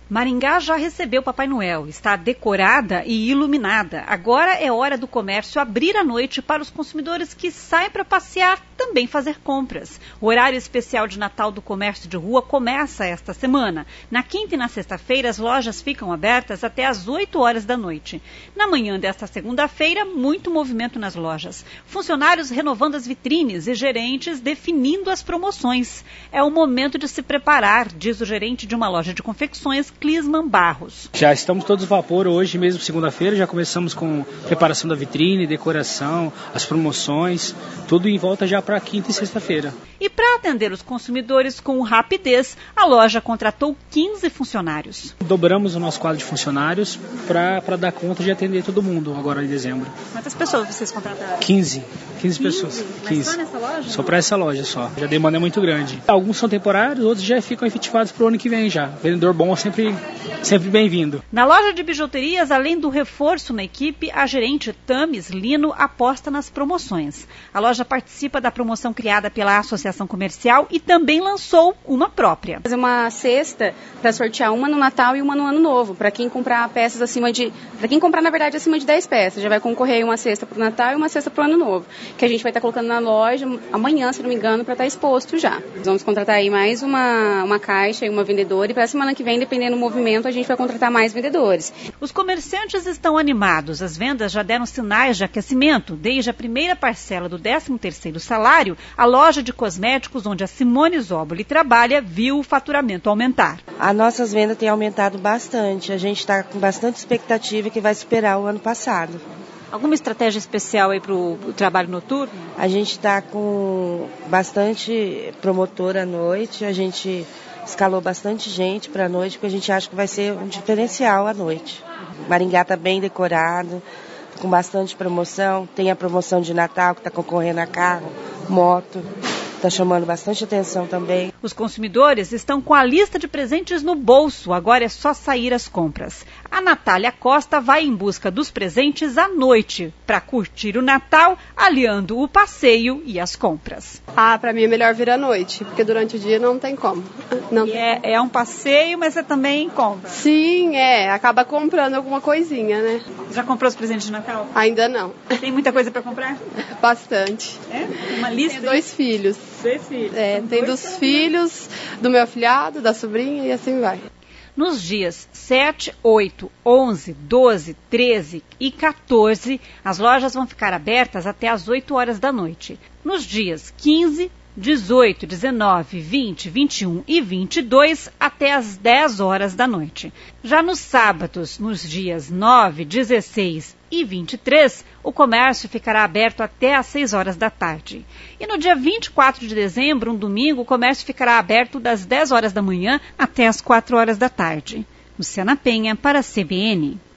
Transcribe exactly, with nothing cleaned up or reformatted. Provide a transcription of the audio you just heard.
Maringá já recebeu Papai Noel, está decorada e iluminada. Agora é hora do comércio abrir à noite para os consumidores que saem para passear, também fazer compras. O horário especial de Natal do comércio de rua começa esta semana. Na quinta e na sexta-feira, as lojas ficam abertas até às oito horas da noite. Na manhã desta segunda-feira, muito movimento nas lojas. Funcionários renovando as vitrines e gerentes definindo as promoções. É o momento de se preparar, diz o gerente de uma loja de confecções, Clisman Barros. Já estamos todos a vapor hoje mesmo, segunda-feira, já começamos com preparação da vitrine, decoração, as promoções, tudo em volta já para quinta e sexta-feira. E para atender os consumidores com rapidez, a loja contratou quinze funcionários. Dobramos o nosso quadro de funcionários para dar conta de atender todo mundo agora em dezembro. Quantas pessoas vocês contrataram? quinze. quinze pessoas. Mas quinze. só nessa loja? Só para essa loja só. Já a demanda é muito grande. Alguns são temporários, outros já ficam efetivados para o ano que vem já. Vendedor bom é sempre, sempre bem-vindo. Na loja de bijuterias, além do reforço na equipe, a gerente Tamis Lino aposta nas promoções. A loja participa da promoção criada pela Associação Comercial e também lançou uma própria. Fazer uma cesta para sortear uma no Natal e uma no Ano Novo, para quem comprar peças acima de... Para quem comprar, na verdade, acima de dez peças. Já vai concorrer uma cesta para o Natal e uma cesta para o Ano Novo, que a gente vai estar colocando na loja amanhã, se não me engano, para estar exposto já. Vamos contratar aí mais uma, uma caixa e uma vendedora, e para a semana que vem, dependendo do movimento, a gente vai contratar mais vendedores. Os comerciantes estão animados. As vendas já deram sinais de aquecimento. Desde a primeira parcela do décimo terceiro salário, a loja de cosméticos onde a Simone Zóboli trabalha viu o faturamento aumentar. As nossas vendas têm aumentado bastante. A gente está com bastante expectativa que vai superar o ano passado. Alguma estratégia especial aí para o trabalho noturno? A gente está com bastante promotor à noite, a gente escalou bastante gente para a noite, porque a gente acha que vai ser um diferencial à noite. Maringá está bem decorado, com bastante promoção. Tem a promoção de Natal que está concorrendo a carro, moto. Está chamando bastante atenção também. Os consumidores estão com a lista de presentes no bolso, agora é só sair às compras. A Natália Costa vai em busca dos presentes à noite, para curtir o Natal, aliando o passeio e as compras. Ah, para mim é melhor vir à noite, porque durante o dia não tem como. Não e tem. É, é um passeio, mas você também compra? Sim, é. Acaba comprando alguma coisinha, né? Já comprou os presentes de Natal? Ainda não. Tem muita coisa para comprar? Bastante. É? Uma lista? Tem dois filhos. Dois filhos. É, tem dos filhos, do meu afilhado, da sobrinha e assim vai. Nos dias sete, oito, onze, doze, treze e quatorze, as lojas vão ficar abertas até às oito horas da noite. Nos dias quinze, dezoito, dezenove, vinte, vinte e um e vinte e dois, até às dez horas da noite. Já nos sábados, nos dias nove, dezesseis e vinte e três, o comércio ficará aberto até às seis horas da tarde. E no dia vinte e quatro de dezembro, um domingo, o comércio ficará aberto das dez horas da manhã até às quatro horas da tarde. Luciana Penha, para a C B N.